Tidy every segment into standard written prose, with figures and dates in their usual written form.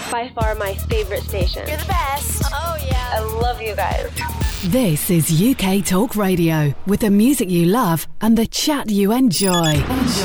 By far my favorite station. You're the best. Oh, yeah. I love you guys. This is UK Talk Radio, with the music you love and the chat you enjoy.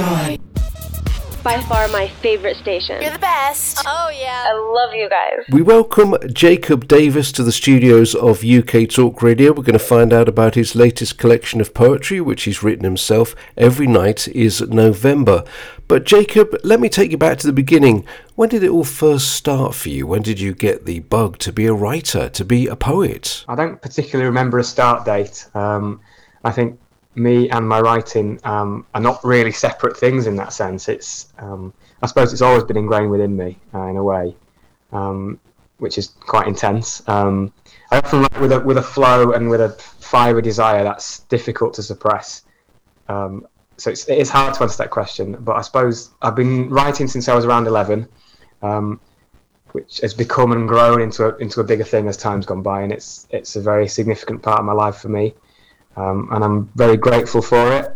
By far my favorite station. You're the best. Oh, yeah. I love you guys. We welcome Jacob Davis to the studios of UK Talk Radio. We're going to find out about his latest collection of poetry, which he's written himself. Every Night is November. But Jacob, let me take you back to the beginning. When did it all first start for you? When did you get the bug to be a writer, to be a poet? I don't particularly remember a start date. I think me and my writing are not really separate things in that sense. It's I suppose it's always been ingrained within me in a way, which is quite intense. I often write with a flow and with a fiery desire that's difficult to suppress. So it is hard to answer that question, but I suppose I've been writing since I was around 11, which has become and grown into a bigger thing as time's gone by, and it's a very significant part of my life for me. And I'm very grateful for it.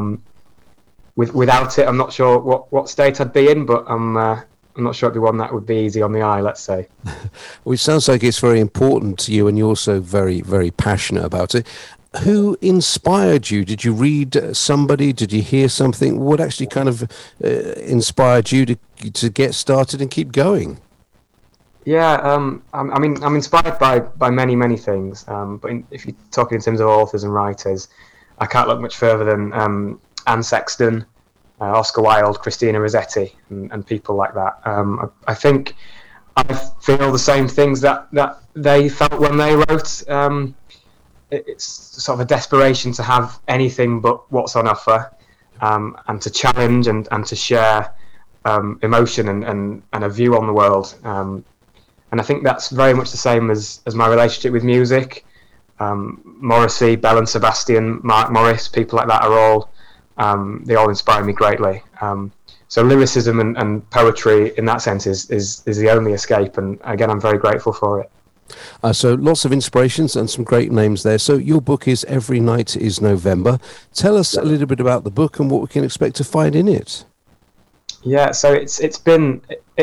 Without it, I'm not sure what state I'd be in, but I'm not sure it'd be one that would be easy on the eye, let's say. Well, it sounds like it's very important to you, and you're also very, very passionate about it. Who inspired you? Did you read somebody? Did you hear something? What actually kind of inspired you to get started and keep going? Yeah, I'm inspired by many things. But if you're talking in terms of authors and writers, I can't look much further than Anne Sexton, Oscar Wilde, Christina Rossetti, and people like that. I think I feel the same things that they felt when they wrote. It's sort of a desperation to have anything but what's on offer, and to challenge and to share emotion and a view on the world. And I think that's very much the same as my relationship with music. Morrissey, Bell and Sebastian, Mark Morris, people like that are all, they all inspire me greatly. So lyricism and poetry in that sense is the only escape, and again, I'm very grateful for it. So lots of inspirations and some great names there. So your book is Every Night is November. Tell us a little bit about the book and what we can expect to find in it. Yeah, so it's been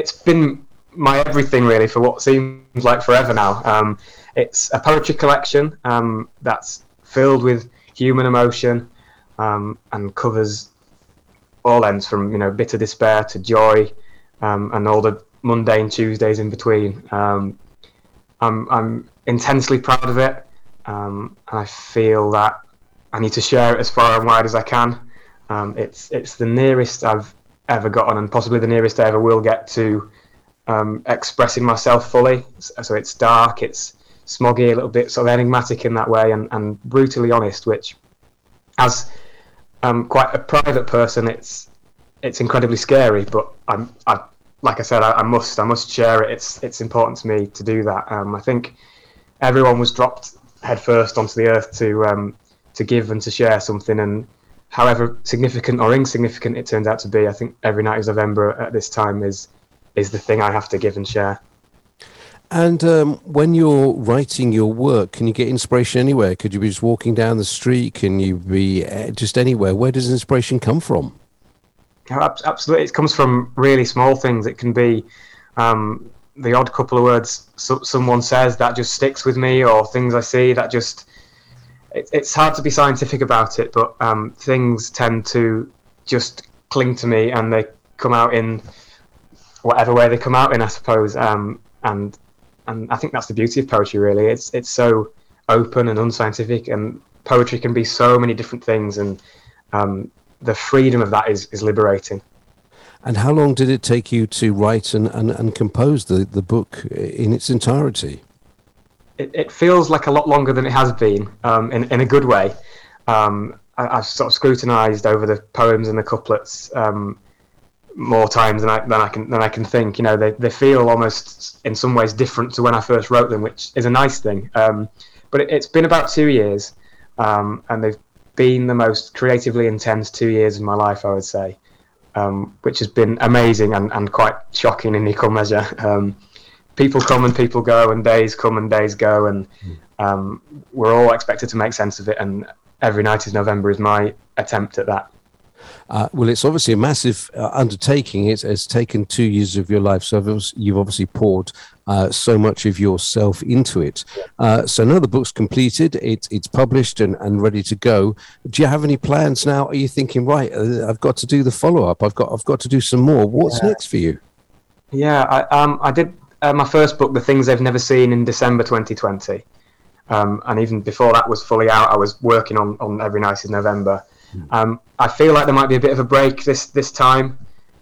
my everything really for what seems like forever now. It's a poetry collection that's filled with human emotion and covers all ends from bitter despair to joy and all the mundane Tuesdays in between. I'm intensely proud of it, and I feel that I need to share it as far and wide as I can. It's the nearest I've ever gotten, and possibly the nearest I ever will get to expressing myself fully. So it's dark, it's smoggy, a little bit sort of enigmatic in that way, and brutally honest, which as quite a private person, it's incredibly scary, but like I said, I must share it. It's important to me to do that. I think everyone was dropped headfirst onto the earth to give and to share something, and however significant or insignificant it turns out to be, I think Every Night is November at this time is the thing I have to give and share. And when you're writing your work, can you get inspiration anywhere? Could you be just walking down the street? Can you be just anywhere? Where does inspiration come from? Absolutely, it comes from really small things. It can be the odd couple of words someone says that just sticks with me, or things I see that just... It's hard to be scientific about it, but things tend to just cling to me, and they come out in whatever way they come out in, I suppose. And I think that's the beauty of poetry, really. It's so open and unscientific, and poetry can be so many different things, and the freedom of that is liberating. And how long did it take you to write and compose the book in its entirety? It feels like a lot longer than it has been, in a good way. I've sort of scrutinised over the poems and the couplets more times than I can think. They feel almost in some ways different to when I first wrote them, which is a nice thing. But it's been about 2 years, and they've been the most creatively intense 2 years of my life, I would say, which has been amazing and quite shocking in equal measure. People come and people go, and days come and days go, and we're all expected to make sense of it, and Every Night is November is my attempt at that. Well, it's obviously a massive undertaking. It's taken 2 years of your life, so you've obviously poured so much of yourself into it. So now the book's completed, it's published and ready to go. Do you have any plans now? Are you thinking, right, I've got to do the follow-up, I've got to do some more? What's next for you? Yeah, I did my first book, The Things They've Never Seen, in December 2020. And even before that was fully out, I was working on Every Night is November. I feel like there might be a bit of a break this time,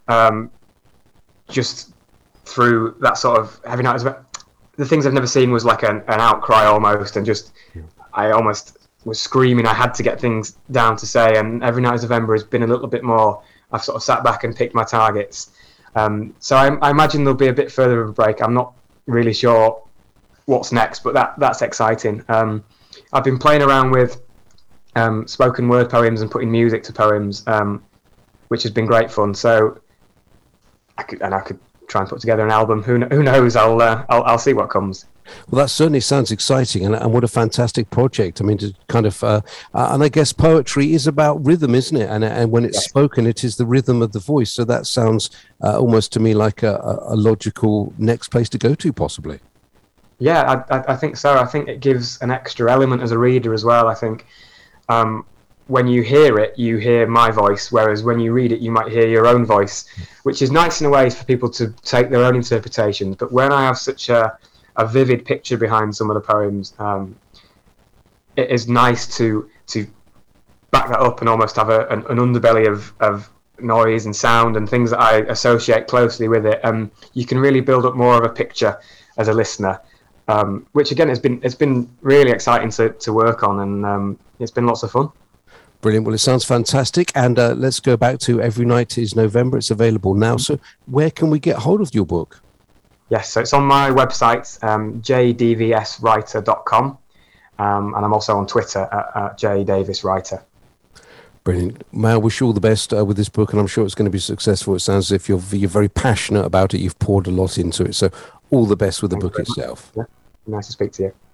just through that sort of Every Night is The Things I've Never Seen was like an outcry almost, and just I almost was screaming I had to get things down to say, and Every Night is November has been a little bit more, I've sort of sat back and picked my targets. So I imagine there'll be a bit further of a break. I'm not really sure what's next, but that's exciting. I've been playing around with spoken word poems and putting music to poems, which has been great fun. So I could try and put together an album. Who knows? I'll see what comes. Well, that certainly sounds exciting, and what a fantastic project. I mean, to kind of, and I guess poetry is about rhythm, isn't it? And when it's spoken, it is the rhythm of the voice. So that sounds almost to me like a logical next place to go to, possibly. Yeah, I think so. I think it gives an extra element as a reader as well. I think when you hear it, you hear my voice, whereas when you read it, you might hear your own voice, which is nice in a way for people to take their own interpretations. But when I have such a vivid picture behind some of the poems, it is nice to back that up and almost have an underbelly of noise and sound and things that I associate closely with it. You can really build up more of a picture as a listener, which again it's been really exciting to work on, and it's been lots of fun. Brilliant. Well, it sounds fantastic. And let's go back to Every Night is November. It's available now. So where can we get hold of your book? Yes, so it's on my website, jdvswriter.com, and I'm also on Twitter at jdaviswriter. Brilliant. May I wish you all the best with this book, and I'm sure it's going to be successful. It sounds as if you're very passionate about it. You've poured a lot into it. So all the best with the book itself. Yeah. Nice to speak to you.